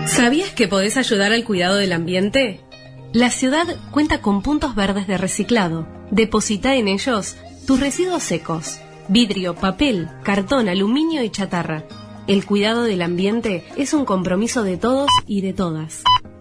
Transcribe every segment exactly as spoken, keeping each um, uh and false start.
¿Sabías que podés ayudar al cuidado del ambiente? La ciudad cuenta con puntos verdes de reciclado. Deposita en ellos tus residuos secos: vidrio, papel, cartón, aluminio y chatarra. El cuidado del ambiente es un compromiso de todos y de todas.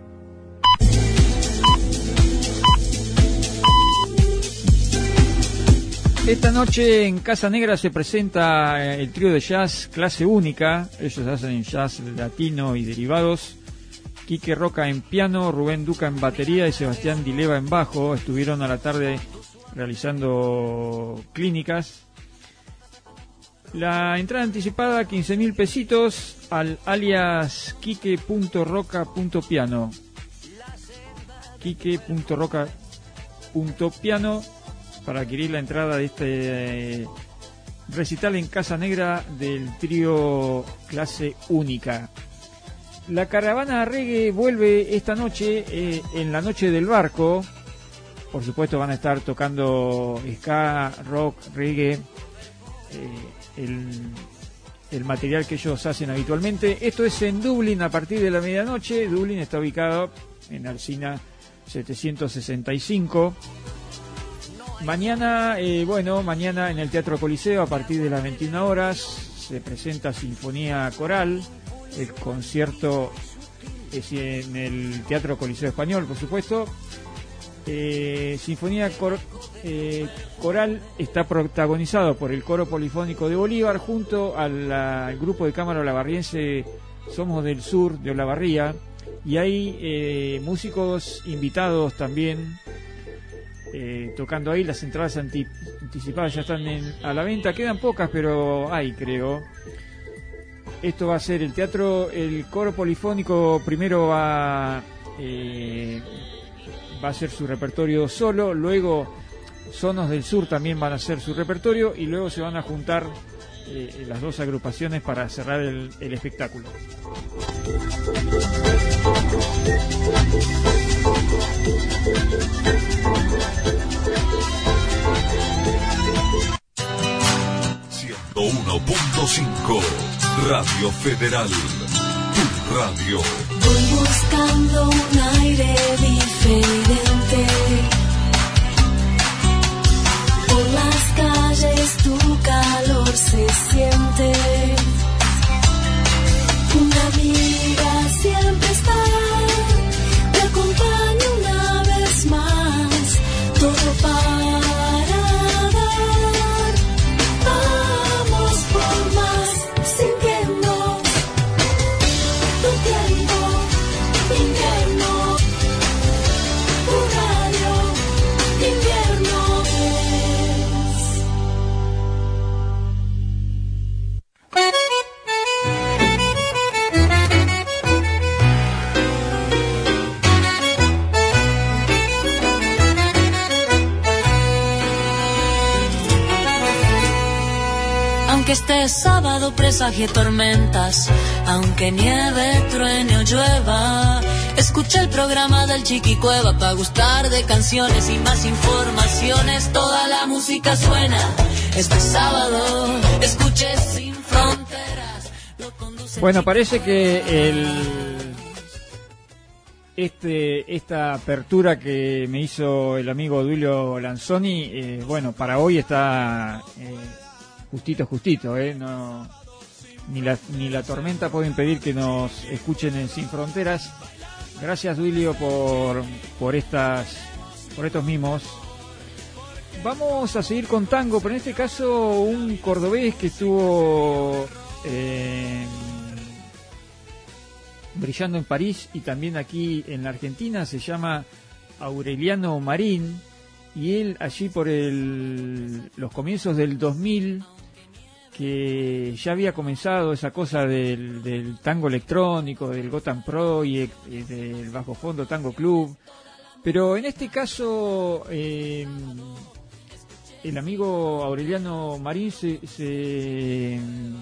Esta noche en Casa Negra se presenta el trío de jazz Clase Única. Ellos hacen jazz latino y derivados. Quique Roca en piano, Rubén Duca en batería y Sebastián Dileva en bajo. Estuvieron a la tarde realizando clínicas. La entrada anticipada quince mil pesitos al alias quique punto roca punto piano. quique punto roca punto piano para adquirir la entrada de este eh, recital en Casa Negra del trío Clase Única. La caravana reggae vuelve esta noche, eh, en la noche del barco. Por supuesto van a estar tocando ska, rock, reggae, eh, el, el material que ellos hacen habitualmente. Esto es en Dublín a partir de la medianoche. Dublín está ubicado en Alsina setecientos sesenta y cinco. Mañana, eh, bueno, mañana en el Teatro Coliseo a partir de las veintiuna horas se presenta Sinfonía Coral. El concierto es en el Teatro Coliseo Español, por supuesto. Eh, Sinfonía Cor eh, Coral está protagonizado por el Coro Polifónico de Bolívar junto a la, al grupo de cámara olavarriense Somos del Sur de Olavarría, y hay eh, músicos invitados también eh, tocando ahí. Las entradas anti anticipadas ya están en, a la venta, quedan pocas pero hay, creo. Esto va a ser el teatro, el Coro Polifónico primero va, eh, va a hacer su repertorio solo, luego Sonos del Sur también van a hacer su repertorio y luego se van a juntar eh, las dos agrupaciones para cerrar el, el espectáculo. ciento uno punto cinco Radio Federal, tu radio. Voy buscando un aire diferente. Por las calles tu calor se siente. Una amiga siempre está. Te acompaño una vez más. Todo para dar. Vamos por más. Sintiendo tu tiempo, invierno, tu radio, invierno es. Aunque este sábado presagie tormentas, aunque nieve, truene o llueva, escucha el programa del Chiquicueva para gustar de canciones y más informaciones. Toda la música suena este sábado, escuche Sin Fronteras. Bueno, parece que el este esta apertura que me hizo el amigo Duilio Lanzoni, eh, bueno, para hoy está eh, justito, justito, eh, no, ni la ni la tormenta puede impedir que nos escuchen en Sin Fronteras. Gracias, Duilio, por por estas por estos mimos. Vamos a seguir con tango, pero en este caso un cordobés que estuvo eh, brillando en París y también aquí en la Argentina, se llama Aureliano Marín, y él allí por el, los comienzos del dos mil, que ya había comenzado esa cosa del, del tango electrónico, del Gotham Project, del Bajo Fondo Tango Club, pero en este caso eh, el amigo Aureliano Marín se, se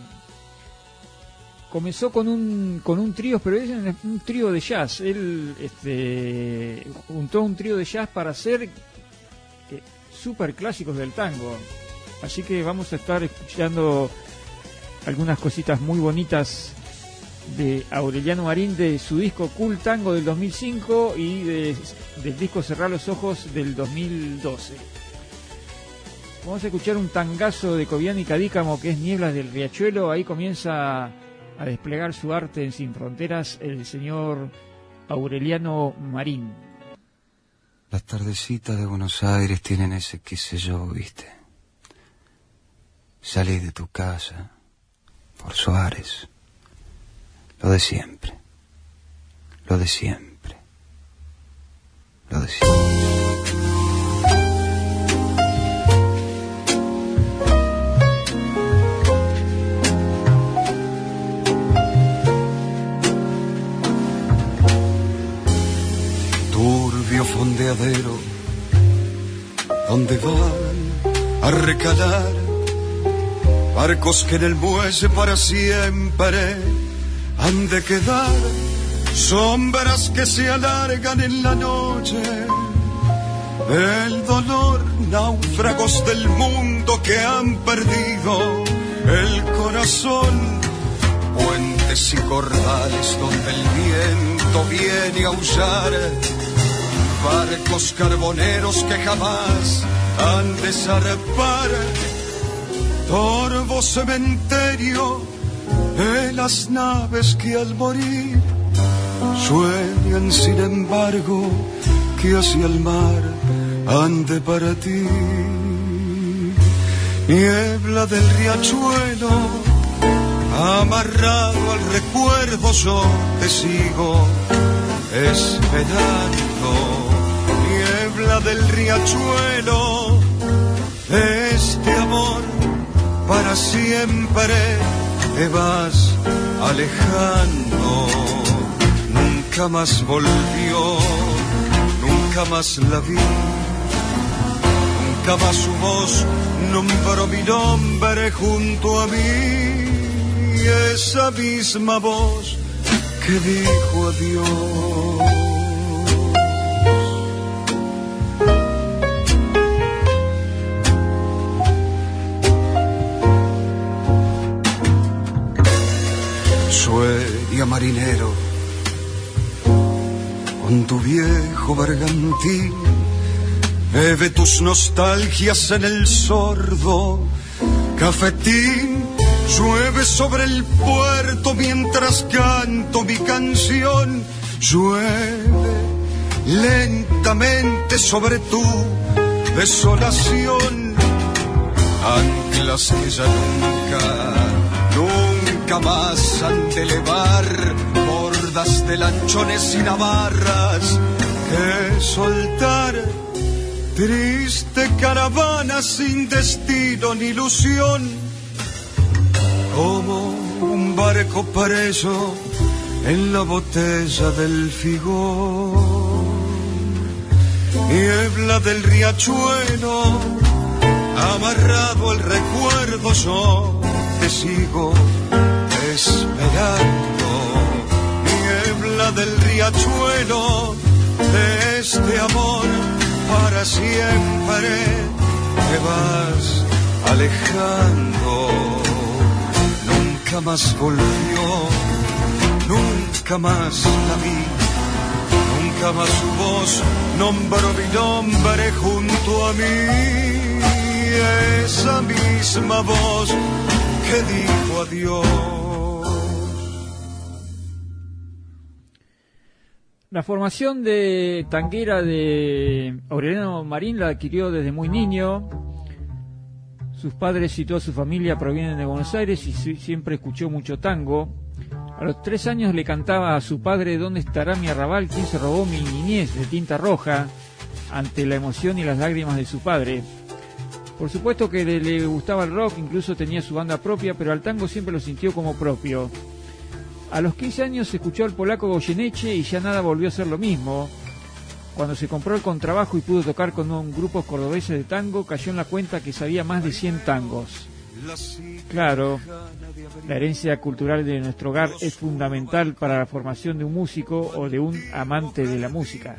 comenzó con un con un trío, pero es un trío de jazz. Él este, juntó un trío de jazz para hacer eh, super clásicos del tango. Así que vamos a estar escuchando algunas cositas muy bonitas de Aureliano Marín, de su disco Cool Tango del dos mil cinco y de, del disco Cerrar los Ojos del dos mil doce. Vamos a escuchar un tangazo de Cobian y Cadícamo, que es Nieblas del Riachuelo. Ahí comienza a desplegar su arte en Sin Fronteras el señor Aureliano Marín. Las tardecitas de Buenos Aires tienen ese qué sé yo, ¿viste? Salís de tu casa por Suárez. Lo de siempre. Lo de siempre. Lo de siempre. Turbio fondeadero donde van a recalar barcos que en el muelle para siempre han de quedar, sombras que se alargan en la noche, el dolor, náufragos del mundo que han perdido el corazón, puentes y cordales donde el viento viene a aullar, barcos carboneros que jamás han de zarpar, torvo cementerio de las naves que al morir sueñan sin embargo que hacia el mar han de partir. Niebla del riachuelo, amarrado al recuerdo yo te sigo esperando. Niebla del riachuelo, de este amor para siempre te vas alejando. Nunca más volvió, nunca más la vi, nunca más su voz nombró mi nombre junto a mí. Esa misma voz que dijo adiós. Sueña marinero con tu viejo bergantín, bebe tus nostalgias en el sordo cafetín. Llueve sobre el puerto mientras canto mi canción, llueve lentamente sobre tu desolación. Anclas que ya nunca, nunca más han de elevar, bordas de lanchones y navarras que soltar. Triste caravana sin destino ni ilusión, como un barco preso en la botella del figón. Niebla del riachuelo, amarrado al recuerdo yo te sigo esperando. Niebla del riachuelo, de este amor para siempre te vas alejando. Nunca más volvió, nunca más la vi, nunca más su voz nombró mi nombre junto a mí. Esa misma voz que dijo adiós. La formación de tanguera de Aureliano Marín la adquirió desde muy niño. Sus padres y toda su familia provienen de Buenos Aires y siempre escuchó mucho tango. A los tres años le cantaba a su padre ¿Dónde estará mi arrabal? ¿Quién se robó mi niñez? De Tinta Roja, ante la emoción y las lágrimas de su padre. Por supuesto que le, le gustaba el rock, incluso tenía su banda propia, pero al tango siempre lo sintió como propio. A los quince años escuchó al polaco Goyeneche y ya nada volvió a ser lo mismo. Cuando se compró el contrabajo y pudo tocar con un grupo cordobés de tango, cayó en la cuenta que sabía más de cien tangos. Claro, la herencia cultural de nuestro hogar es fundamental para la formación de un músico o de un amante de la música.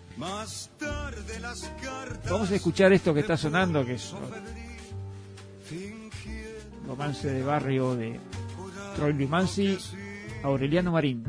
Vamos a escuchar esto que está sonando, que es Romance de Barrio de Troilo y Mansi, Aureliano Marín.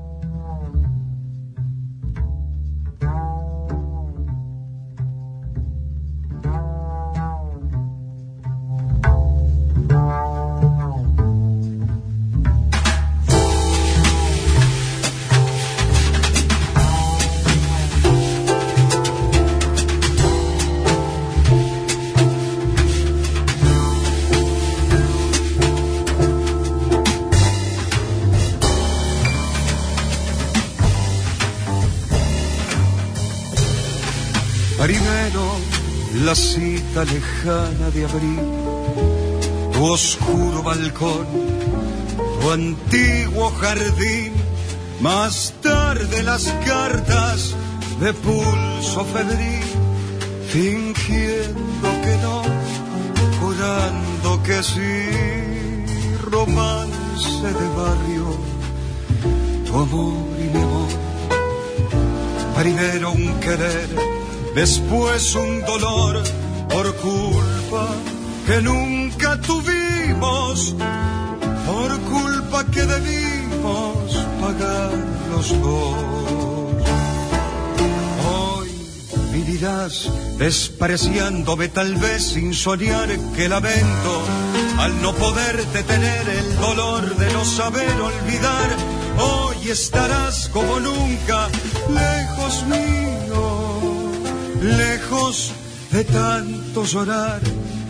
Primero la cita lejana de abril, tu oscuro balcón, tu antiguo jardín, más tarde las cartas de pulso febril, fingiendo que no, jurando que sí, romance de barrio, tu amor y mi amor. Primero un querer, después un dolor por culpa que nunca tuvimos, por culpa que debimos pagar los dos. Hoy vivirás despreciándome tal vez sin soñar que lamento al no poderte tener, el dolor de no saber olvidar. Hoy estarás como nunca lejos mío, lejos de tanto llorar.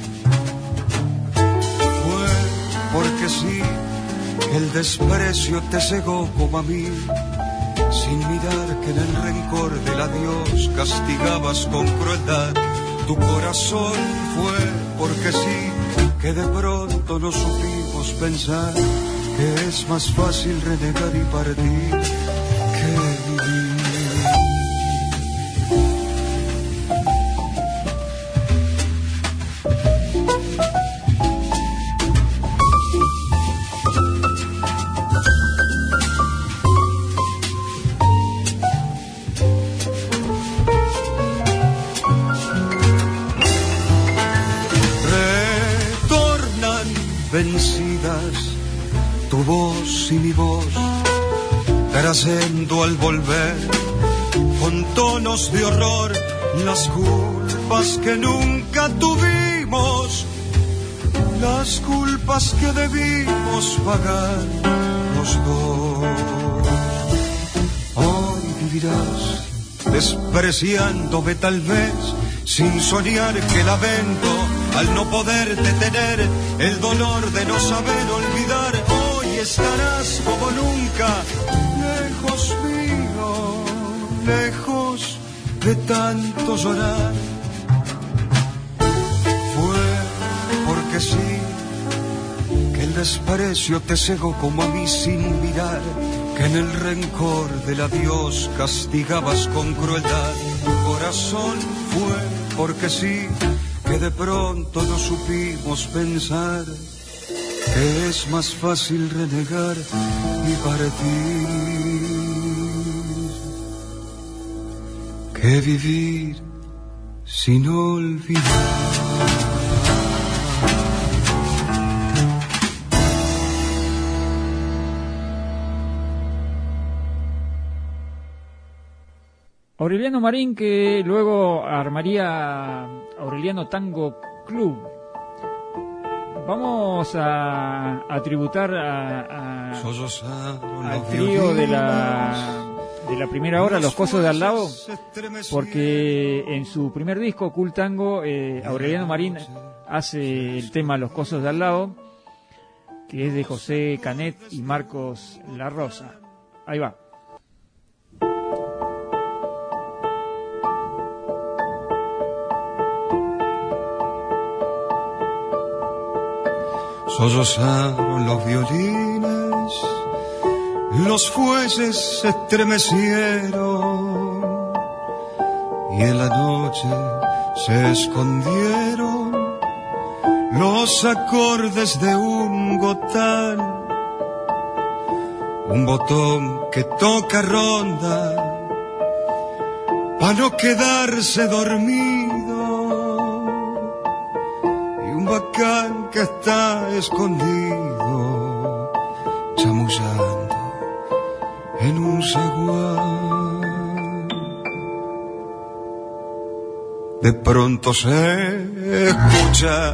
Fue porque sí, el desprecio te cegó como a mí, sin mirar que en el rencor del adiós castigabas con crueldad. Tu corazón fue porque sí, que de pronto no supimos pensar que es más fácil renegar y partir que vivir. Vencidas tu voz y mi voz, trayendo al volver con tonos de horror las culpas que nunca tuvimos, las culpas que debimos pagar los dos. Hoy vivirás despreciándome tal vez, sin soñar que lamento al no poderte tener, el dolor de no saber olvidar. Hoy estarás como nunca lejos mío, lejos de tanto llorar. Fue porque sí, que el desprecio te cegó como a mí sin mirar, que en el rencor del adiós castigabas con crueldad. Tu corazón fue porque sí, que de pronto no supimos pensar que es más fácil renegar y partir que vivir sin olvidar. Aureliano Marín, que luego armaría Aureliano Tango Club. Vamos a, a tributar a, a, al trío de la, de la primera hora, Los Cosos de Al Lado, porque en su primer disco, Cool Tango, eh, Aureliano Marín hace el tema Los Cosos de Al Lado, que es de José Canet y Marcos La Rosa. Ahí va. Sollozaron los violines, los fuelles se estremecieron y en la noche se escondieron los acordes de un gotán, un botón que toca ronda para no quedarse dormido, bacán que está escondido chamullando. un zaguán. De pronto se escucha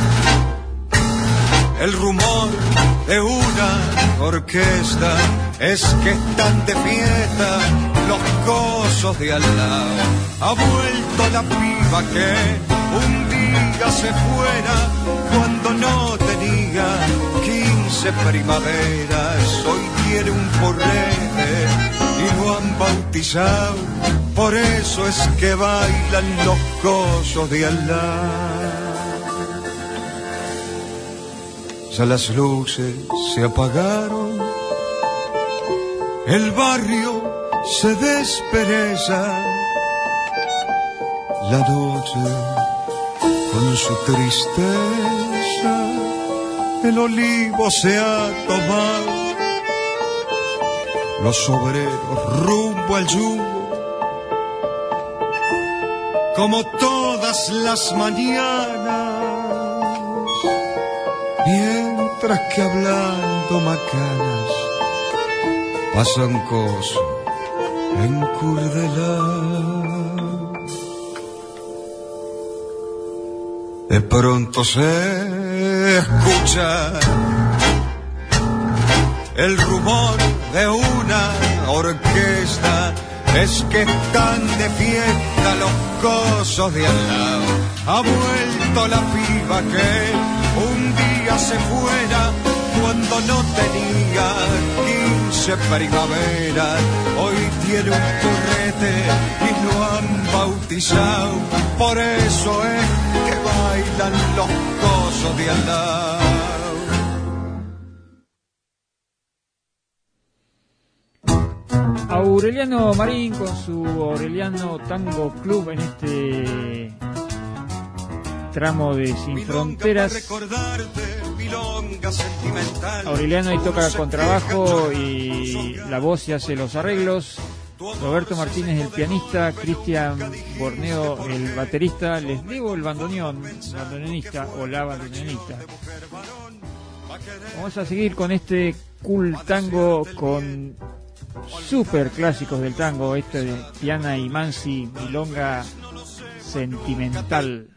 el rumor de una orquesta, es que están de fiesta los gozos de al lado. Ha vuelto la piba que un día se fuera cuando no tenía quince primaveras. Hoy tiene un porrete y lo han bautizado, por eso es que bailan los gozos de al lado. Ya las luces se apagaron, el barrio se despereza, la noche con su tristeza, el olivo se ha tomado, los obreros rumbo al yugo, como todas las mañanas, mientras que hablando macanas pasan cosas en Curdelá. De pronto se escucha el rumor de una orquesta, es que están de fiesta los gozos de al lado. Ha vuelto la piba que un día se fuera cuando no tenía quince primaveras. Hoy tiene un turrete y lo han bautizado, por eso es que bailan los gozos de al lado. Aureliano Marín con su Aureliano Tango Club en este tramo de Sin Fronteras. Aureliano ahí toca contrabajo y la voz y hace los arreglos. Roberto Martínez el pianista, Cristian Borneo el baterista. Les digo el bandoneón, bandoneonista o la bandoneonista. Vamos a seguir con este cool tango con super clásicos del tango, este de Piana y Mansi, Milonga Sentimental.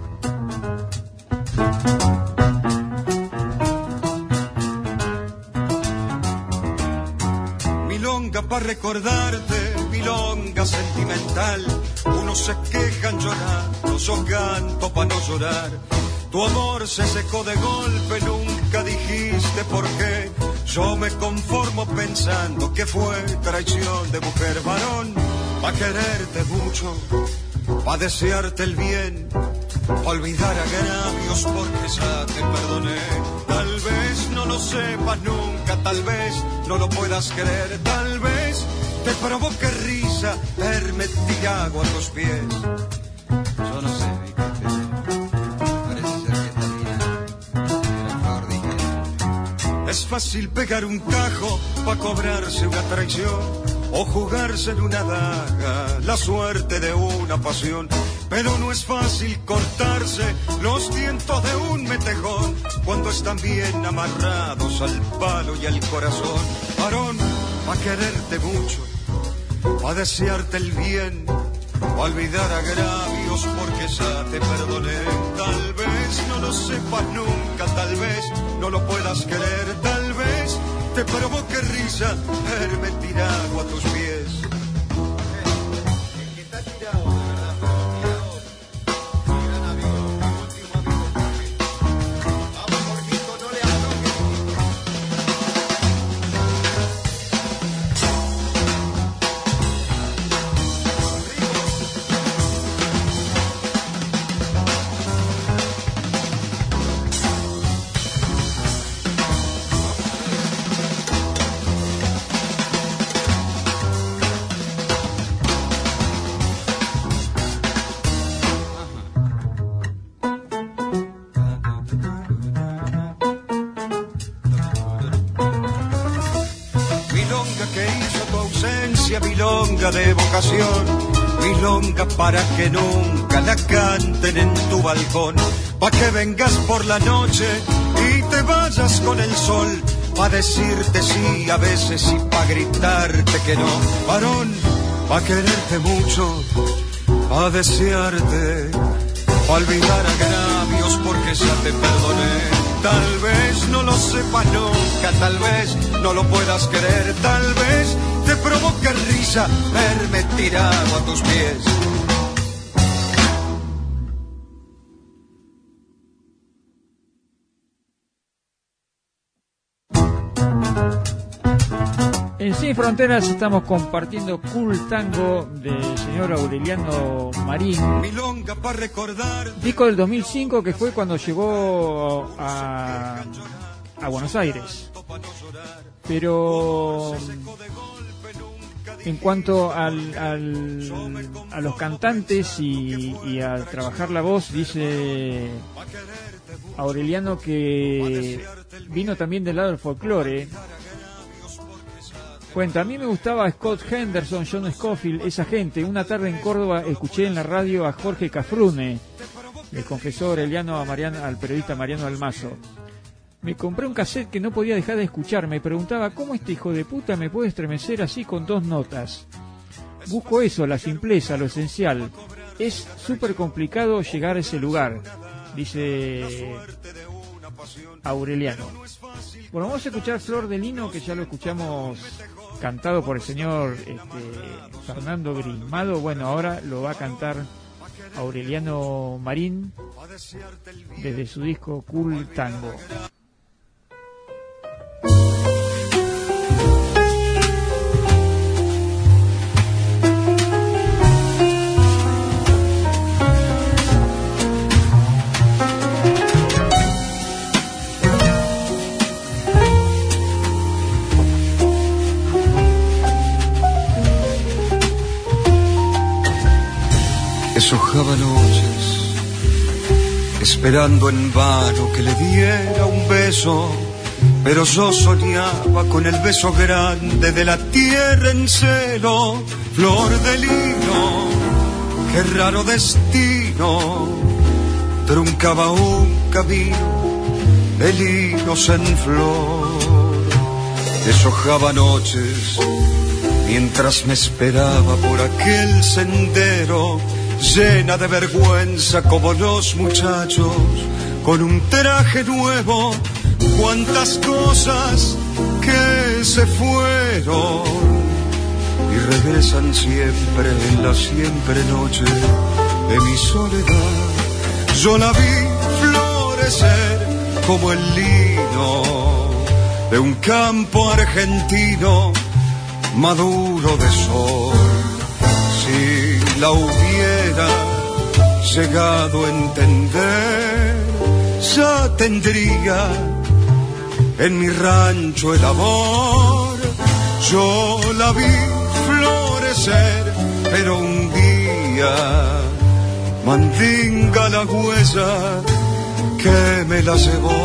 Milonga para recordarte, milonga sentimental. Unos se quejan llorando, yo canto para no llorar. Tu amor se secó de golpe, nunca dijiste por qué. Yo me conformo pensando que fue traición de mujer varón. Pa' quererte mucho, pa' desearte el bien, pa' olvidar agravios porque ya te perdoné. Tal vez no lo sepas nunca, tal vez no lo puedas creer, tal vez te provoque risa verme tirado a tus pies. Yo no sé, mi parece ser que esta vida era flor de ingenio. Es fácil pegar un tajo pa' cobrarse una traición o jugarse en una daga la suerte de una pasión. Pero no es fácil cortarse los dientos de un metejón cuando están bien amarrados al palo y al corazón. Varón, pa' quererte mucho, pa' desearte el bien, pa' olvidar agravios porque ya te perdoné. Tal vez no lo sepas nunca, tal vez no lo puedas creer, tal vez te provoque risa verme tirado a tus pies. El que está tirado de verdad, tirado, mi gran amigo, mi último amigo Jorge. Vamos, Jorgito, no le aflojes. Milonga de vocación, milonga para que nunca la canten en tu balcón, pa' que vengas por la noche y te vayas con el sol, pa' decirte sí a veces y pa' gritarte que no. Varón, pa' quererte mucho, pa' desearte, pa' olvidar agravios porque ya te perdoné. Tal vez no lo sepas nunca, tal vez no lo puedas querer, tal vez te provoque risa verme tirado a tus pies. En Sin Fronteras estamos compartiendo Cool Tango del señor Aureliano Marín, Milonga pa' recordar. disco del dos mil cinco, que fue cuando llegó a, a Buenos Aires. Pero en cuanto al, al, a los cantantes y, y a trabajar la voz, dice Aureliano que vino también del lado del folclore. Cuenta, a mí me gustaba Scott Henderson, John Scofield, esa gente. Una tarde en Córdoba escuché en la radio a Jorge Cafrune, le confesó Aureliano a Mariano, al periodista Mariano Almazo. Me compré un cassette que no podía dejar de escuchar. Me preguntaba, ¿cómo este hijo de puta me puede estremecer así con dos notas? Busco eso, la simpleza, lo esencial. Es súper complicado llegar a ese lugar, dice Aureliano. Bueno, vamos a escuchar Flor de Lino, que ya lo escuchamos cantado por el señor este, Fernando Grismado. Bueno, ahora lo va a cantar Aureliano Marín desde su disco Cool Tango. Deshojaba noches, esperando en vano que le diera un beso, pero yo soñaba con el beso grande de la tierra en celo. Flor de lino, qué raro destino, truncaba un camino de linos en flor. Deshojaba noches, mientras me esperaba por aquel sendero, llena de vergüenza como los muchachos, con un traje nuevo, cuántas cosas que se fueron y regresan siempre en la siempre noche de mi soledad. Yo la vi florecer como el lino de un campo argentino maduro de sol. Si la hubiera llegado a entender, ya tendría en mi rancho el amor. Yo la vi florecer, pero un día mandinga la huella que me la llevó.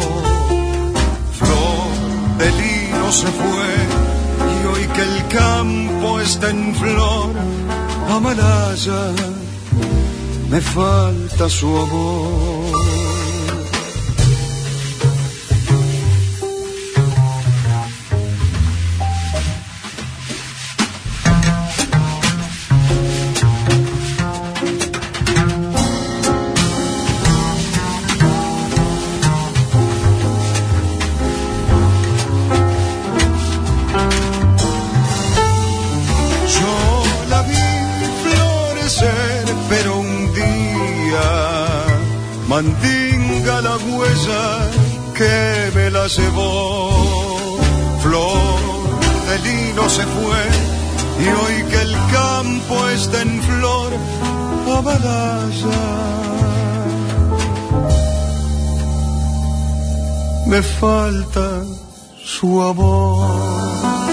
Flor de lino se fue, y hoy que el campo está en flor, Amalaya, me falta su amor. Mandinga la huella que me la llevó. Flor de lino se fue, y hoy que el campo está en flor, Amalaya, me falta su amor.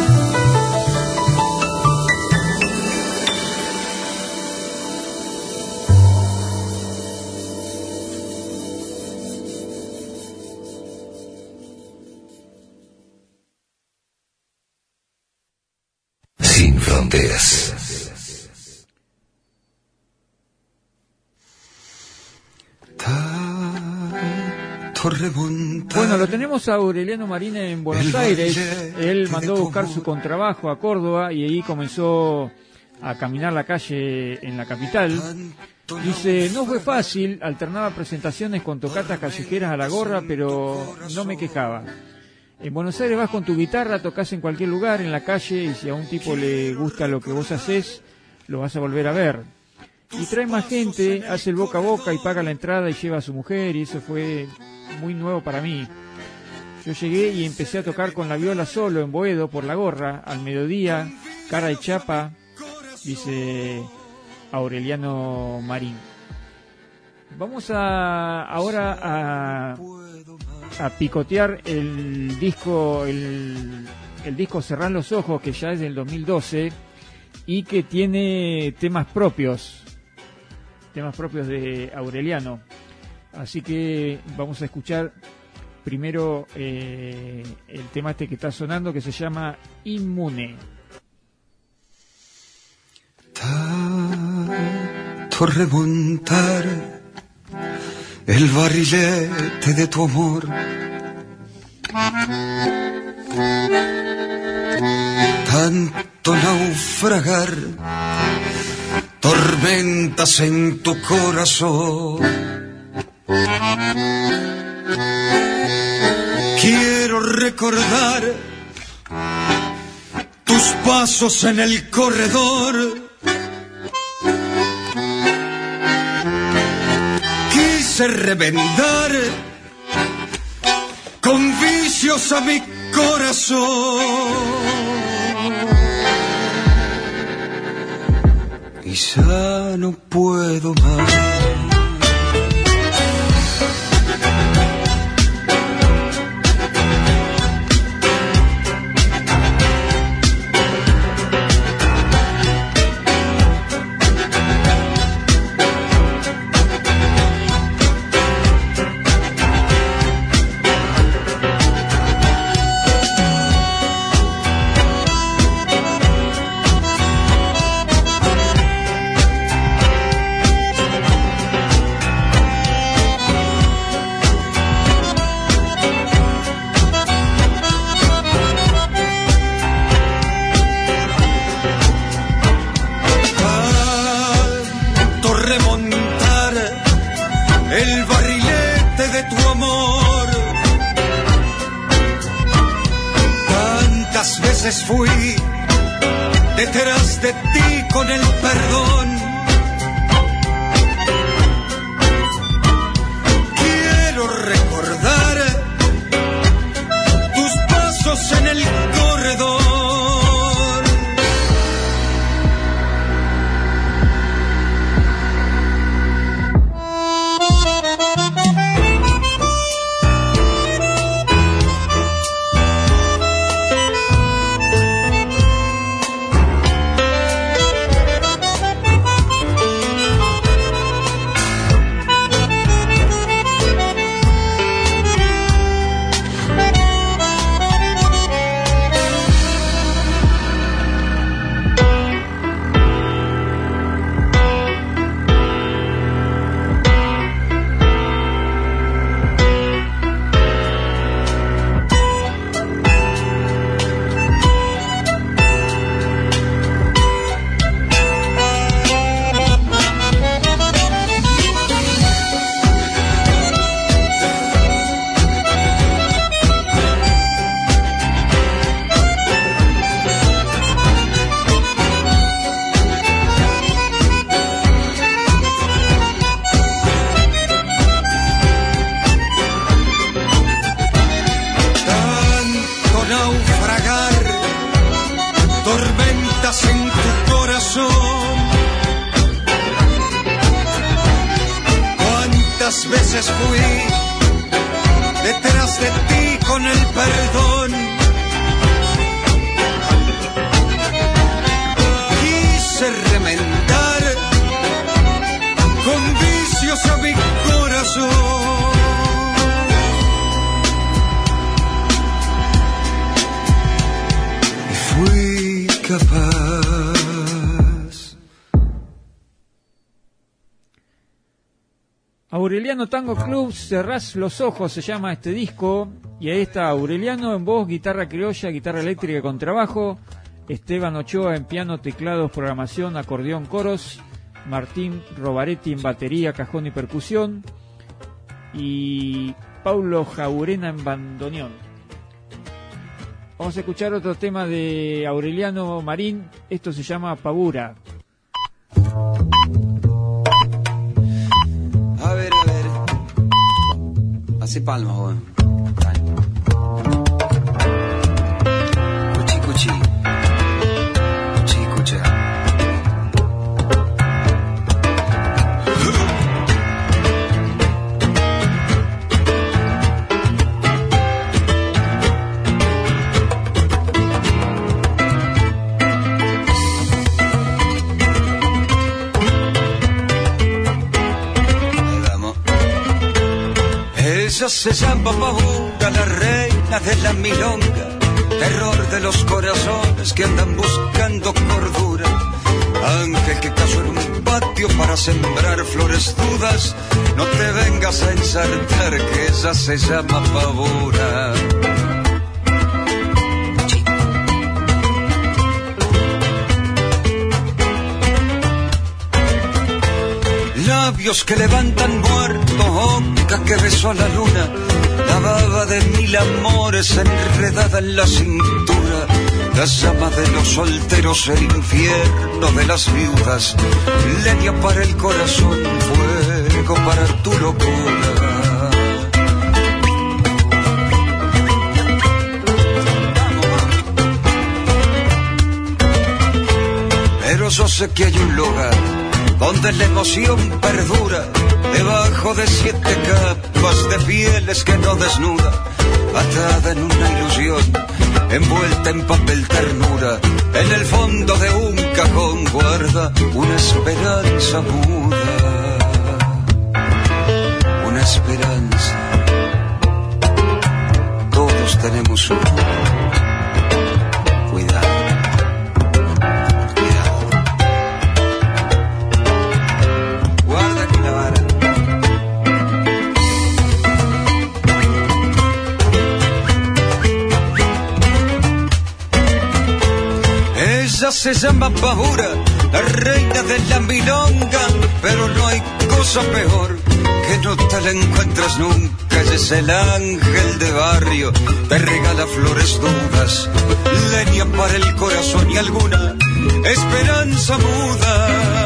Sin fronteras. Tanto Bueno, lo tenemos a Aureliano Marín en Buenos Aires. Él mandó a buscar su contrabajo a Córdoba y ahí comenzó a caminar la calle en la capital. Dice, no fue fácil, alternaba presentaciones con tocatas callejeras a la gorra, pero no me quejaba. En Buenos Aires vas con tu guitarra, tocas en cualquier lugar, en la calle, y si a un tipo le gusta lo que vos hacés, lo vas a volver a ver. Y trae más gente, hace el boca a boca y paga la entrada y lleva a su mujer, y eso fue muy nuevo para mí. Yo llegué y empecé a tocar con la viola solo en Boedo por la gorra, al mediodía, cara de chapa, dice Aureliano Marín. Vamos a ahora a, a picotear el disco, el, el disco Cerrar los Ojos, que ya es del dos mil doce y que tiene temas propios. temas propios de Aureliano. Así que vamos a escuchar primero eh, el tema este que está sonando, que se llama Inmune. Tanto remontar el barrilete de tu amor, tanto naufragar tormentas en tu corazón. Quiero recordar tus pasos en el corredor. Quise remendar con vicios a mi corazón. Y ya no puedo más. Fui detrás de ti con el perdón. Quiero recordar tus pasos en el corredor. Veces fui detrás de ti con el perdón. Quise remendar con vicios a mi corazón. Y fui capaz. Aureliano Tango Club, Cerrás los ojos, se llama este disco, y ahí está Aureliano en voz, guitarra criolla, guitarra eléctrica con trabajo, Esteban Ochoa en piano, teclados, programación, acordeón, coros, Martín Robaretti en batería, cajón y percusión, y Paulo Jaurena en bandoneón. Vamos a escuchar otro tema de Aureliano Marín, esto se llama Pavura. A ver, a ver. Hace palmas, joven. Cuchi, cuchi. Cuchi, cucha. Ella se llama Pavura, la reina de la milonga, terror de los corazones que andan buscando cordura. Ángel que cayó en un patio para sembrar flores dudas, no te vengas a ensartar que ella se llama Pavura. Labios que levantan muertos, boca que besó a la luna, la baba de mil amores enredada en la cintura, la llama de los solteros, el infierno de las viudas, leña para el corazón, fuego para tu locura. Pero yo sé que hay un lugar donde la emoción perdura, debajo de siete capas de pieles que no desnuda, atada en una ilusión, envuelta en papel ternura, en el fondo de un cajón guarda una esperanza muda, una esperanza. Todos tenemos una. Cuidado. Ella se llama Pavura, la reina de la milonga, pero no hay cosa peor que no te la encuentras nunca. Ella es el ángel de barrio, te regala flores duras, leña para el corazón y alguna esperanza muda.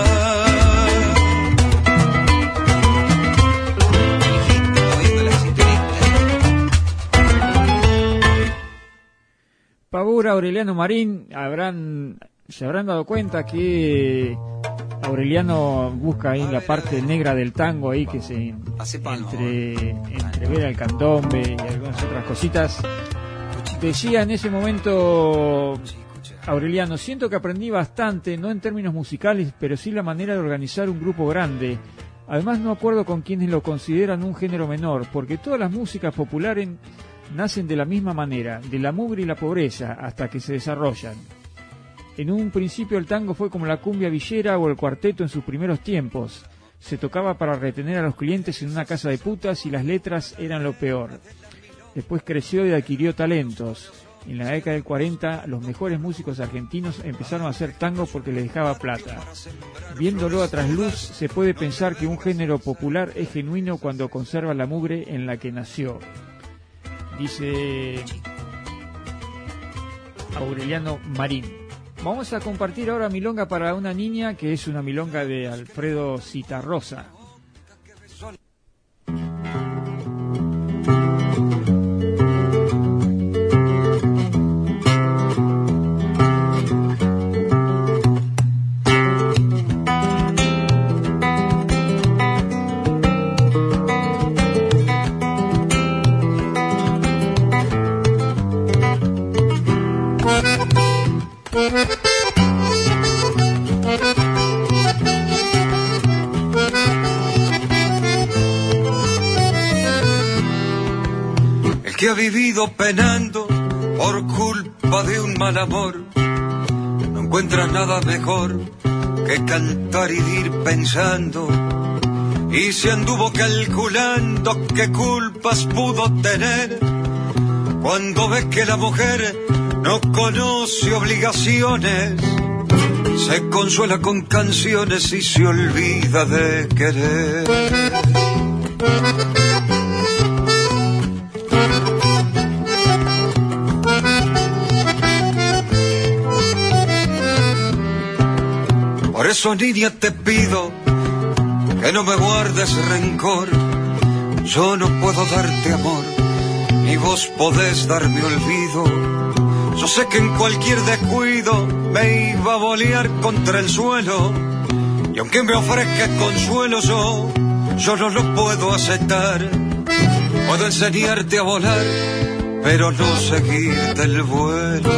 Pavura, Aureliano Marín, habrán, se habrán dado cuenta que Aureliano busca ahí la parte negra del tango ahí que se entre, entrevera el candombe y algunas otras cositas. Decía en ese momento Aureliano, siento que aprendí bastante, no en términos musicales, pero sí la manera de organizar un grupo grande. Además no acuerdo con quienes lo consideran un género menor, porque todas las músicas populares nacen de la misma manera, de la mugre y la pobreza, hasta que se desarrollan. En un principio el tango fue como la cumbia villera o el cuarteto en sus primeros tiempos. Se tocaba para retener a los clientes en una casa de putas y las letras eran lo peor. Después creció y adquirió talentos. En la década del cuarenta, los mejores músicos argentinos empezaron a hacer tango porque les dejaba plata. Viéndolo a trasluz, se puede pensar que un género popular es genuino cuando conserva la mugre en la que nació. Dice Aureliano Marín. Vamos a compartir ahora milonga para una niña, que es una milonga de Alfredo Citarrosa. El que ha vivido penando por culpa de un mal amor, no encuentra nada mejor que cantar y ir pensando y se anduvo calculando qué culpas pudo tener cuando ve que la mujer no conoce obligaciones, se consuela con canciones y se olvida de querer. Por eso, niña, te pido que no me guardes rencor. Yo no puedo darte amor, ni vos podés darme olvido. Yo sé que en cualquier descuido me iba a bolear contra el suelo, y aunque me ofrezca consuelo yo, yo no lo puedo aceptar. Puedo enseñarte a volar, pero no seguirte el vuelo.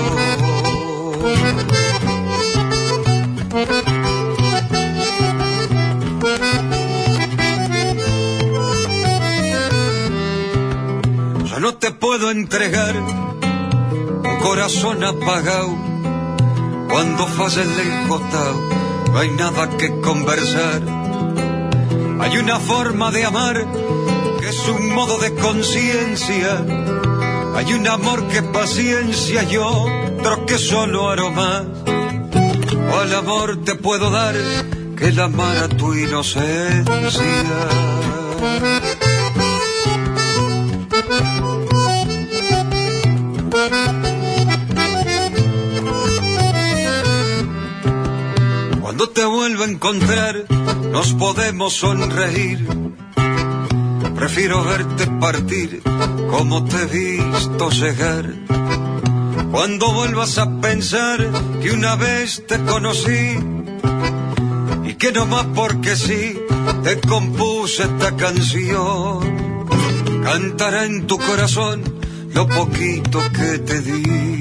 Yo no te puedo entregar un corazón apagado. Cuando falle el costado, no hay nada que conversar. Hay una forma de amar que es un modo de conciencia. Hay un amor que es paciencia y otro que solo aroma. O al amor te puedo dar que el amar a tu inocencia. Cuando te vuelva a encontrar, nos podemos sonreír. Prefiero verte partir como te he visto llegar. Cuando vuelvas a pensar que una vez te conocí y que nomás porque sí te compuse esta canción, cantará en tu corazón lo poquito que te di.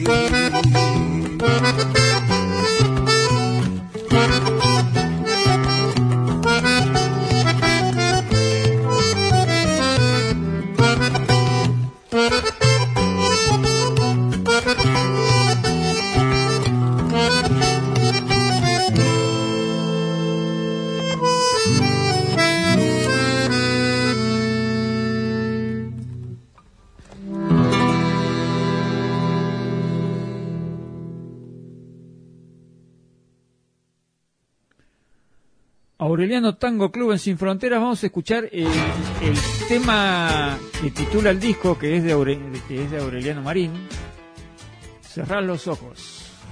Aureliano Tango Club en Sin Fronteras. Vamos a escuchar el, el tema que titula el disco, que es de, Aure, que es de Aureliano Marín, Cerrar los ojos.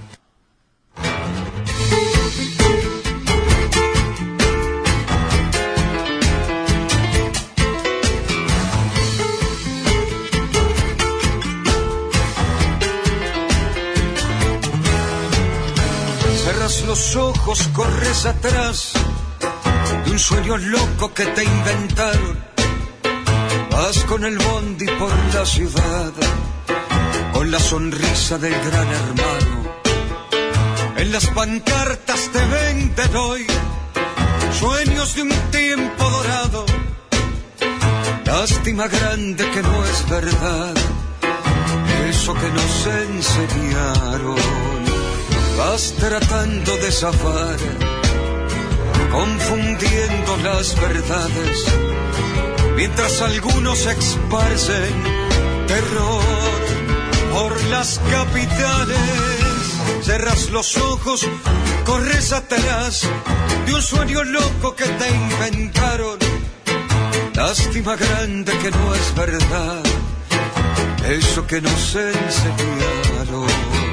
Cerras los ojos, corres atrás de un sueño loco que te inventaron. Vas con el bondi por la ciudad, con la sonrisa del gran hermano. En las pancartas te venden hoy sueños de un tiempo dorado. Lástima grande que no es verdad eso que nos enseñaron. Vas tratando de zafar, confundiendo las verdades, mientras algunos esparcen terror por las capitales. Cerras los ojos, corres atrás de un sueño loco que te inventaron. Lástima grande que no es verdad eso que nos enseñaron.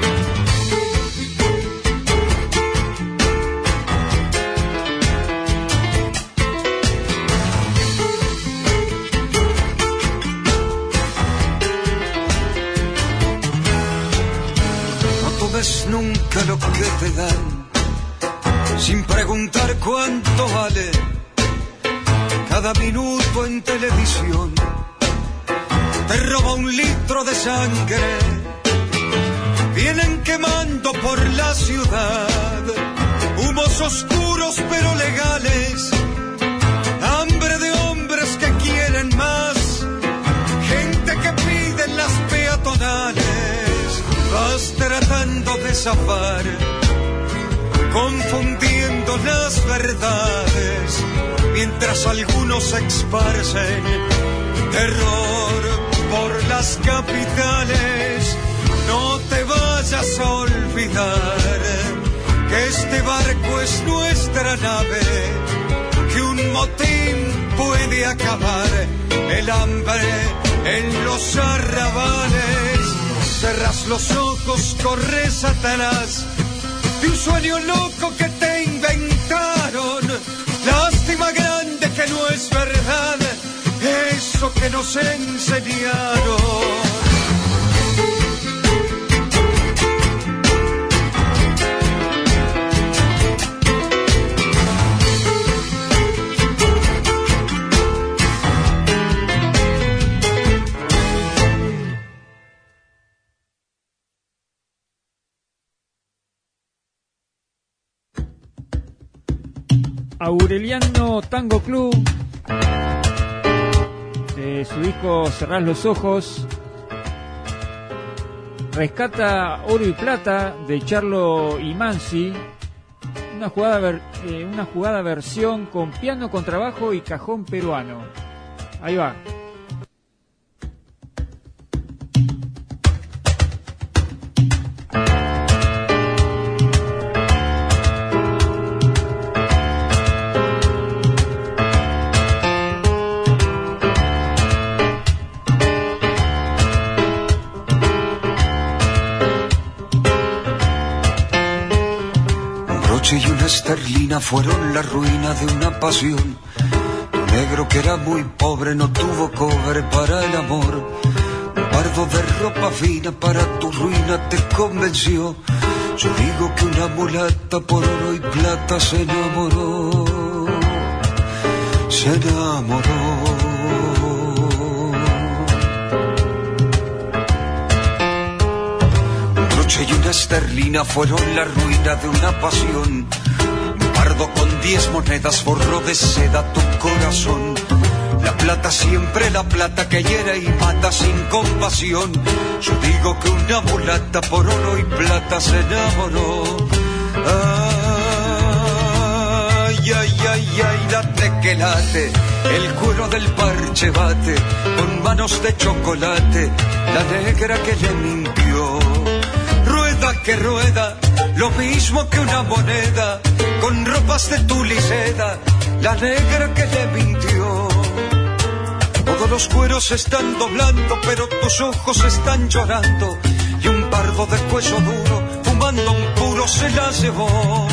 Nunca lo que te dan, sin preguntar cuánto vale cada minuto en televisión. Te roba un litro de sangre, vienen quemando por la ciudad, humos oscuros pero legales, hambre de hombres que quieren más, gente que pide en las peatonales. Vas tratando de zafar, confundiendo las verdades, mientras algunos esparcen terror por las capitales. No te vayas a olvidar que este barco es nuestra nave, que un motín puede acabar el hambre en los arrabales. Cerrás los ojos, corre Satanás, de un sueño loco que te inventaron. Lástima grande que no es verdad eso que nos enseñaron. Aureliano Tango Club, de su disco Cerrás los Ojos, rescata Oro y Plata de Charlo y Mansi, una jugada, ver, eh, una jugada versión con piano, contrabajo y cajón peruano. Ahí va. Y una esterlina fueron la ruina de una pasión. Un negro que era muy pobre no tuvo cobre para el amor. Un pardo de ropa fina para tu ruina te convenció. Yo digo que una mulata por oro y plata se enamoró. Se enamoró. Y una esterlina fueron la ruina de una pasión. Un pardo con diez monedas forró de seda tu corazón. La plata siempre la plata que hiere y mata sin compasión. Yo digo que una mulata por oro y plata se enamoró. Ay, ay, ay, ay, late que late, el cuero del parche bate, con manos de chocolate, la negra que le mintió. Rueda que rueda, lo mismo que una moneda, con ropas de tul y seda, la negra que le mintió. Todos los cueros se están doblando, pero tus ojos están llorando, y un pardo de cuello duro, fumando un puro, se la llevó.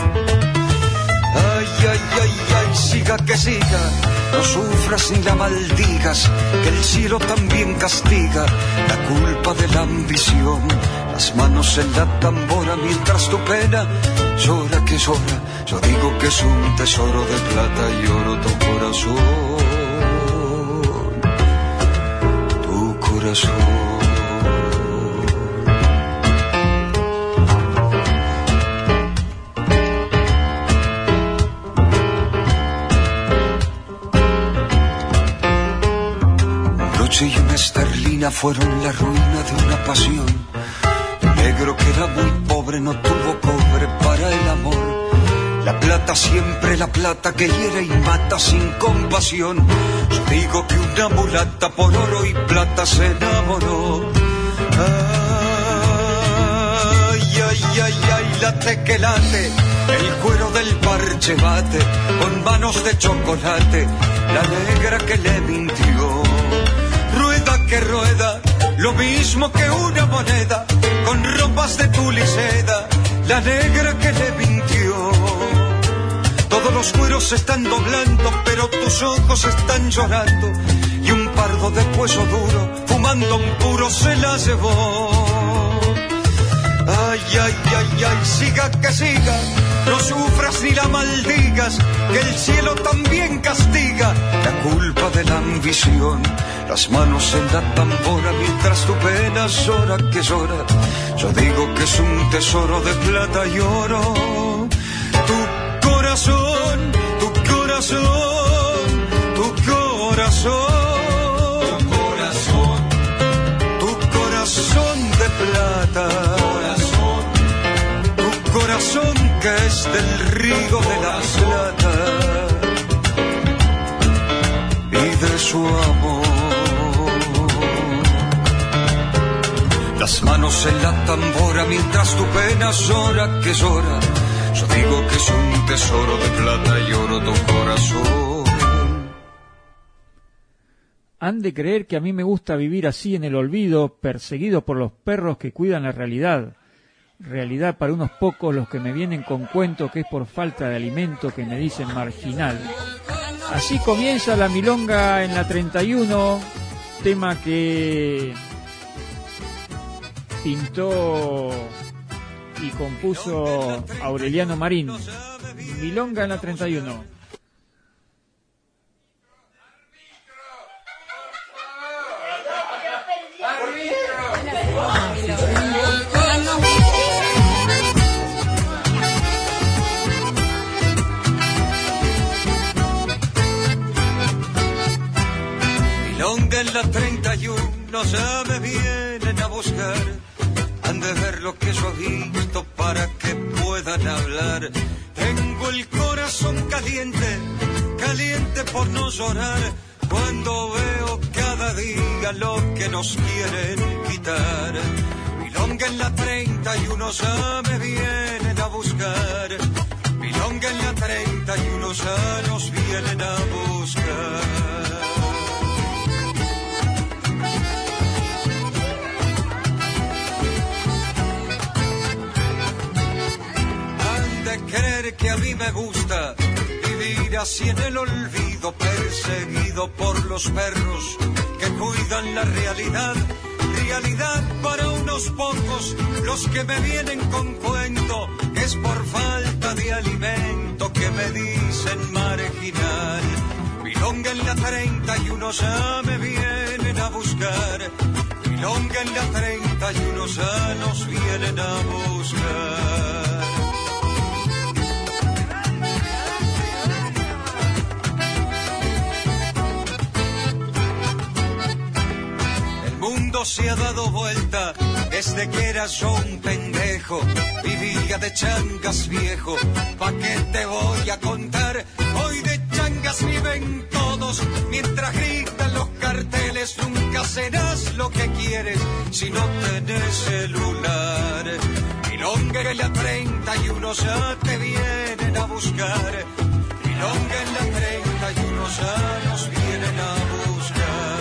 Ay, ay, ay, ay, siga que siga, no sufras ni la maldigas, que el cielo también castiga la culpa de la ambición. Las manos en la tambora mientras tu pena llora que llora. Yo digo que es un tesoro de plata y oro tu corazón, tu corazón. Un broche y una esterlina fueron la ruina de una pasión. Negro que era muy pobre no tuvo cobre para el amor. La plata siempre la plata que hiere y mata sin compasión. Yo digo que una mulata por oro y plata se enamoró. Ay, ay, ay, ay, late que late, el cuero del parche bate, con manos de chocolate, la negra que le mintió. Rueda que rueda, lo mismo que una moneda, con ropas de tul y seda, la negra que le mintió. Todos los cueros se están doblando, pero tus ojos están llorando, y un pardo de cuello duro, fumando un puro, se la llevó. Ay, ay, ay, ay, siga que siga, no sufras ni la maldigas, que el cielo también castiga la culpa de la ambición. Las manos en la tambora mientras tu pena llora que llora. Yo digo que es un tesoro de plata y oro. Tu corazón, tu corazón, tu corazón, tu corazón, tu corazón de plata, corazón, tu corazón que es del río de la plata. su amor. Las manos en la tambora mientras tu pena llora que llora. Yo digo que es un tesoro de plata y oro tu corazón. Han de creer que a mí me gusta vivir así en el olvido, perseguido por los perros que cuidan la realidad. Realidad para unos pocos los que me vienen con cuento que es por falta de alimento que me dicen marginal. Así comienza la milonga en la treinta y uno, tema que pintó y compuso Aureliano Marín. Milonga en la treinta y uno. Milonga en la treinta y uno, ya me vienen a buscar. Han de ver lo que yo he visto para que puedan hablar. Tengo el corazón caliente, caliente por no llorar, cuando veo cada día lo que nos quieren quitar. Milonga en la treinta y uno, ya me vienen a buscar. Milonga en la treinta y uno, ya nos vienen a buscar. Creer que a mí me gusta vivir así en el olvido, perseguido por los perros que cuidan la realidad. Realidad para unos pocos, los que me vienen con cuento, que es por falta de alimento que me dicen marginal. Milonga en la treinta y uno, ya me vienen a buscar. Milonga en la treinta y uno, ya nos vienen a buscar. El mundo se ha dado vuelta desde que era yo un pendejo. Vivía de changas viejo, ¿pa' qué te voy a contar? Hoy de changas viven todos, mientras gritan los carteles. Nunca serás lo que quieres si no tenés celular. Milonga en la treinta y uno, ya te vienen a buscar. Milonga en la treinta y uno, ya nos vienen a buscar.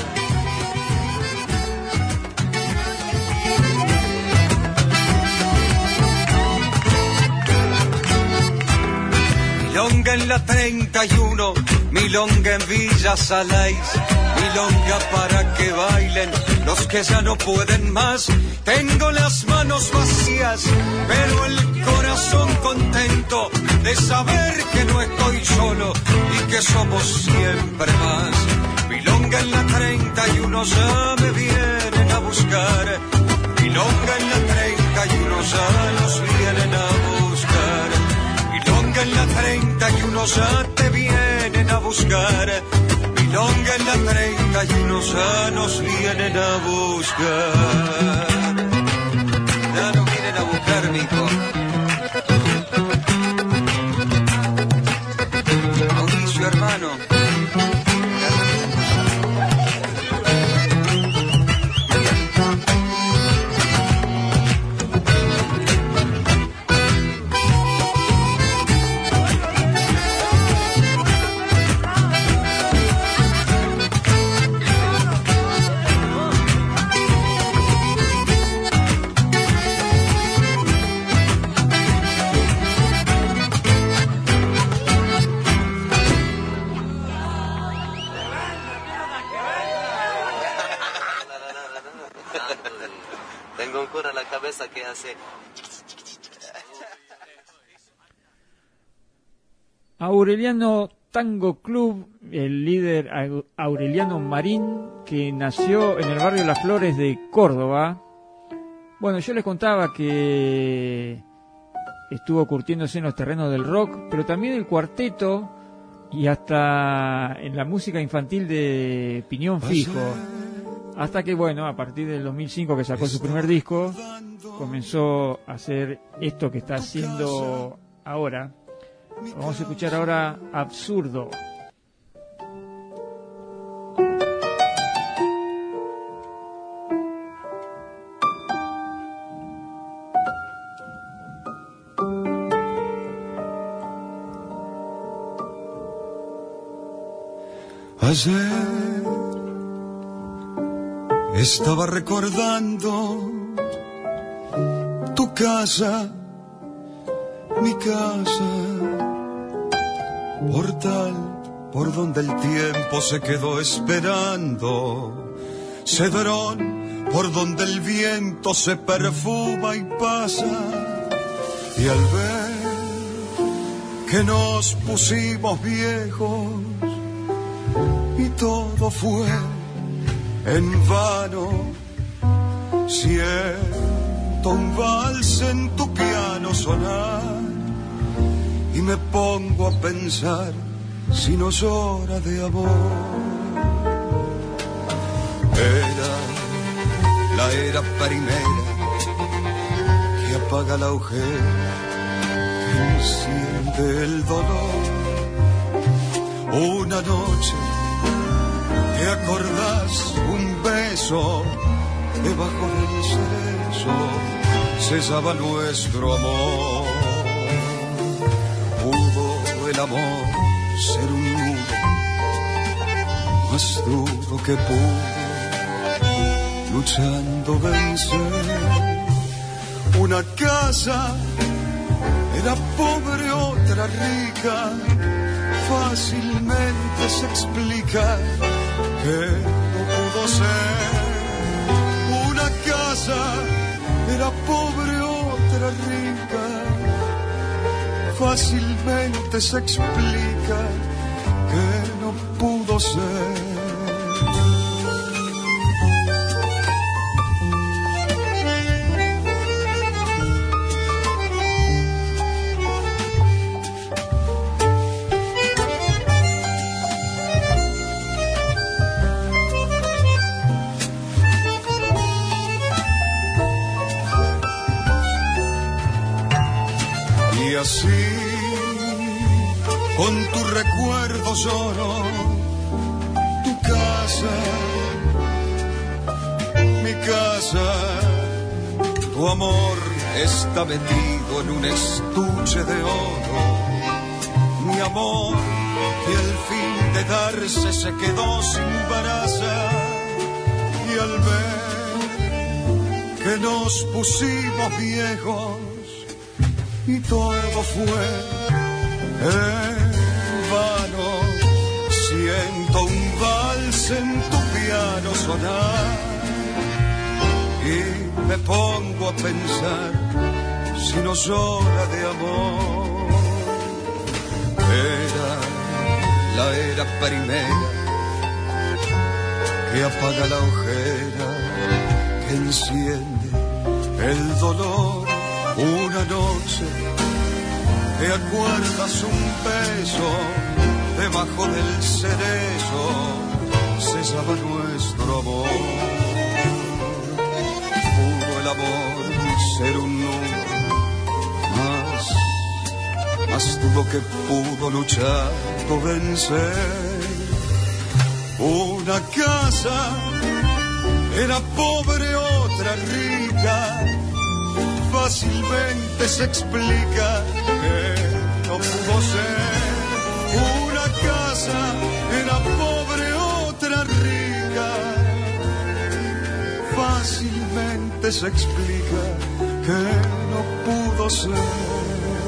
Milonga en la treinta y uno, milonga en Villa Salais, milonga para que bailen los que ya no pueden más. Tengo las manos vacías, pero el corazón contento de saber que no estoy solo y que somos siempre más. Milonga en la treinta y uno, ya me vienen a buscar. Milonga en la treinta y uno, ya nos vienen a buscar. Milonga en la treinta y uno, ya te vienen a buscar. Milonga en la treinta y uno, ya nos vienen a buscar. Ya nos vienen a buscar, mijo. Mauricio, hermano. Tengo un cura en la cabeza que hace... Aureliano Tango Club, el líder Aureliano Marín, que nació en el barrio Las Flores de Córdoba. Bueno, yo les contaba que estuvo curtiéndose en los terrenos del rock, pero también el cuarteto y hasta en la música infantil de Piñón Fijo. Hasta que, bueno, a partir del dos mil cinco, que sacó su primer disco, comenzó a hacer esto que está haciendo ahora. Vamos a escuchar ahora Absurdo. Ayer estaba recordando tu casa, mi casa, portal por donde el tiempo se quedó esperando, cedrón por donde el viento se perfuma y pasa, y al ver que nos pusimos viejos y todo fue en vano, siento un vals en tu piano sonar y me pongo a pensar si no llora de amor. Era la era primera que apaga la hoguera, que enciende el dolor. Una noche ¿te acordás? Un beso debajo del cerezo cesaba nuestro amor. Pudo el amor ser un nudo más duro que pudo, luchando vencer. Una casa era pobre, otra rica, fácilmente se explica que no pudo ser. Una casa era pobre, otra rica, fácilmente se explica que no pudo ser. Así, con tu recuerdo lloro, tu casa, mi casa, tu amor está metido en un estuche de oro, mi amor que al fin de darse se quedó sin brasa, y al ver que nos pusimos viejos y todo fue en vano, siento un vals en tu piano sonar y me pongo a pensar si no llora de amor. Era la era primera que apaga la hoguera, que enciende el dolor. Una noche, ¿te acuerdas? Un beso debajo del cerezo cesaba nuestro amor. Pudo el amor ser un nudo más, más duro que pudo luchar o vencer. Una casa era pobre, otra rica, fácilmente se explica que no pudo ser. Una casa era pobre, otra rica, fácilmente se explica que no pudo ser.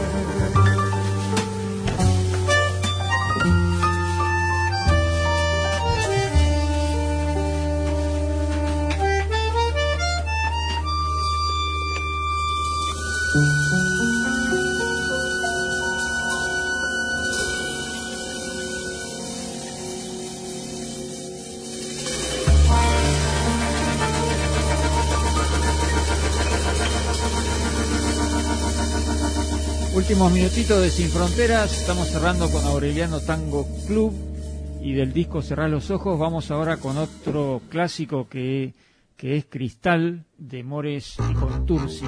Últimos minutitos de Sin Fronteras, estamos cerrando con Aureliano Tango Club y del disco Cerrar los Ojos. Vamos ahora con otro clásico que, que es Cristal, de Mores y Contursi.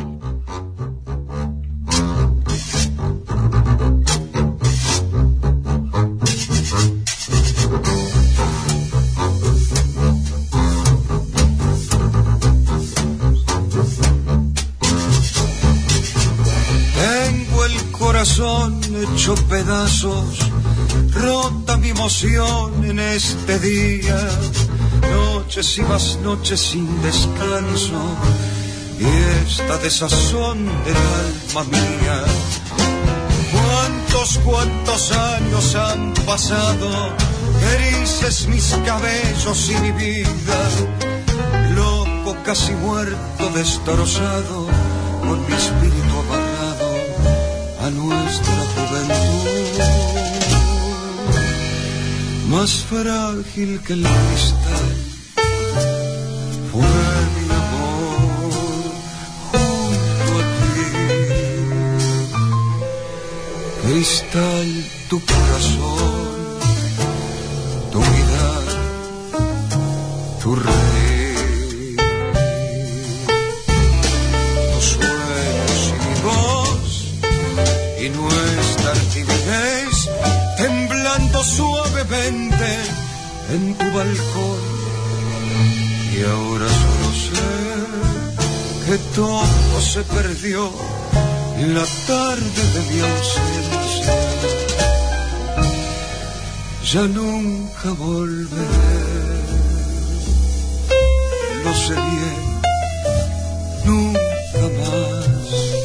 Corazón hecho pedazos pedazos, rota mi emoción en este día. Noches y más noches sin descanso, y esta desazón del alma mía. Cuántos, cuántos años han pasado, grises mis cabellos y mi vida. Loco, casi muerto, destrozado, con mi espíritu amarrado a nuestra juventud. Más frágil que el cristal fue mi amor junto a ti. Cristal, tu corazón, tu vida, tu rey, tus sueños y mi voz y nuestra timidez, temblando suavemente en tu balcón. Y ahora solo sé que todo se perdió en la tarde de mi ausencia. Ya nunca volveré, lo sé bien, nunca más.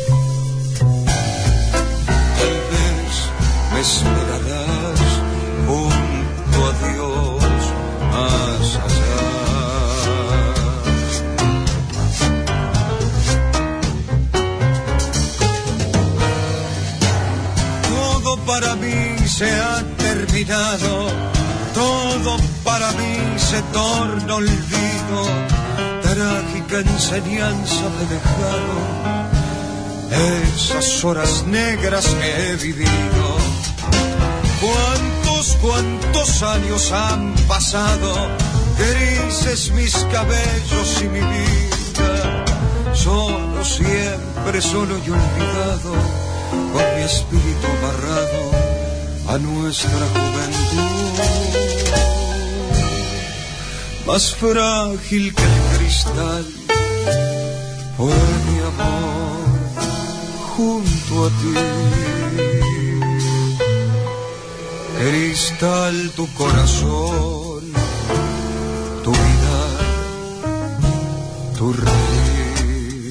Tal vez me esperarás junto a Dios más allá. Todo para mí se ha terminado, todo para mí se torna olvido. Trágica enseñanza me dejaron esas horas negras que he vivido. Cuántos, cuántos años han pasado, grises mis cabellos y mi vida. Solo, siempre solo y olvidado, con mi espíritu amarrado a nuestra juventud. Más frágil que el cristal fue mi amor junto a ti. Cristal, tu corazón, tu vida, tu rey,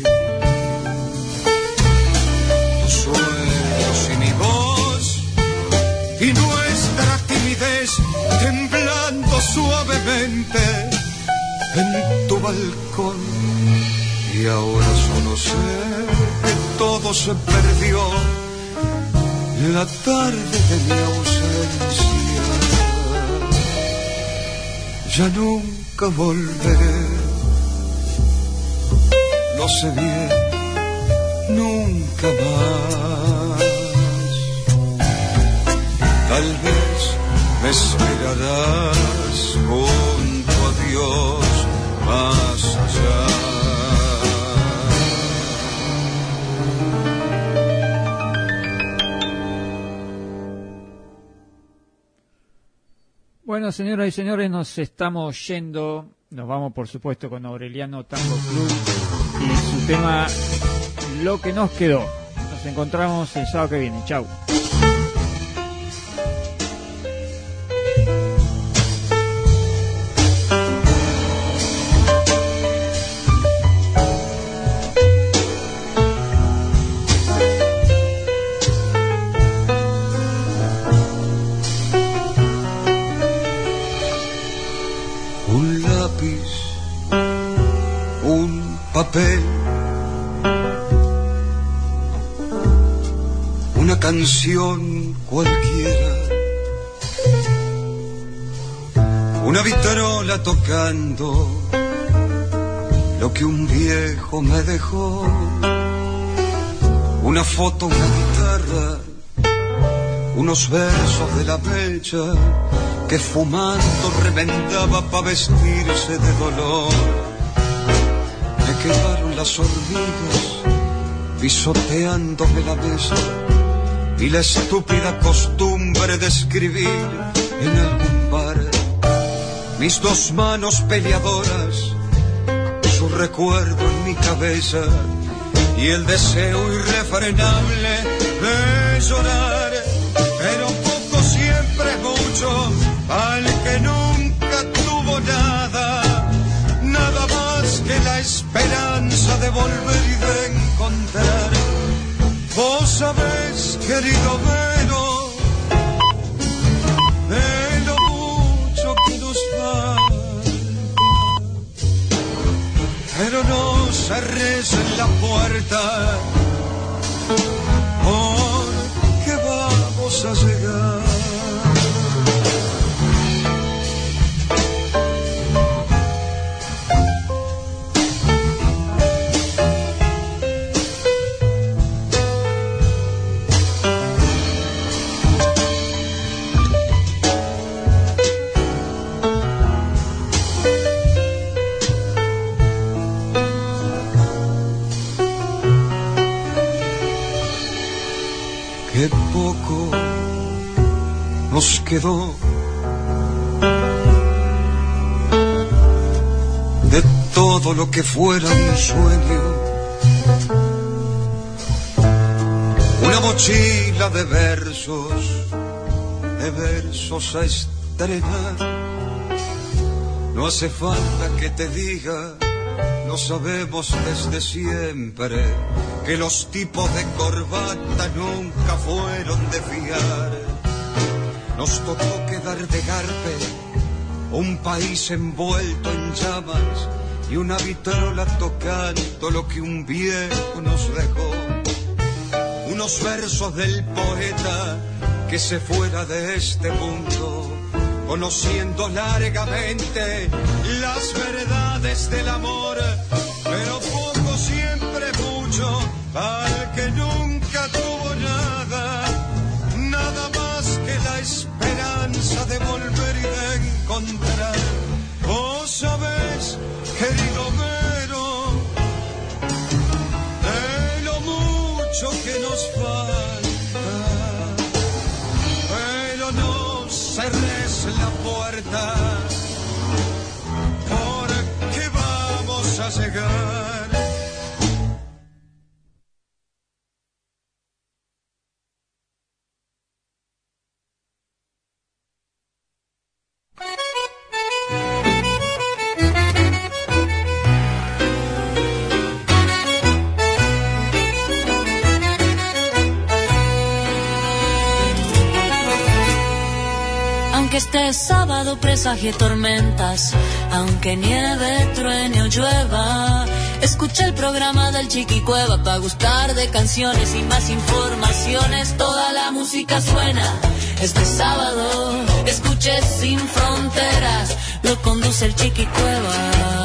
tus sueños y mi voz y nuestra timidez, temblando suavemente en tu balcón. Y ahora solo sé que todo se perdió en la tarde de mi ausencia. Ya nunca volveré, lo sé bien, nunca más. Tal vez me esperarás junto a Dios más allá. Bueno, señoras y señores, nos estamos yendo. Nos vamos, por supuesto, con Aureliano Tango Club y su tema Lo que nos quedó. Nos encontramos el sábado que viene. Chau. Papel, una canción cualquiera, una vitrola tocando lo que un viejo me dejó, una foto, una guitarra, unos versos de la bella que fumando remendaba pa' vestirse de dolor. Me quedaron las hormigas pisoteándome la mesa y la estúpida costumbre de escribir en algún bar mis dos manos peleadoras, su recuerdo en mi cabeza y el deseo irrefrenable de llorar, pero querido Vero, de lo mucho que nos falta. Pero no cerres la puerta, porque vamos a llegar. Qué poco nos quedó de todo lo que fuera un sueño, una mochila de versos, de versos a estrenar. No hace falta que te diga, lo sabemos desde siempre, que los tipos de corbata nunca fueron de fiar. Nos tocó quedar de garpe, un país envuelto en llamas y una vitrola tocando lo que un viejo nos dejó. Unos versos del poeta que se fuera de este mundo, conociendo largamente las verdades del amor, pero poco siempre mucho, al que nunca tuvo nada, nada más que la esperanza de volver y de encontrar. Vos sabés, querido Vero, de lo mucho que nos falta, pero no cerres la puerta, porque vamos a llegar. Este sábado presagie tormentas, aunque nieve, truene o llueva. Escucha el programa del Chiqui Cueva para gustar de canciones y más informaciones. Toda la música suena este sábado. Escuche Sin Fronteras, lo conduce el Chiqui Cueva.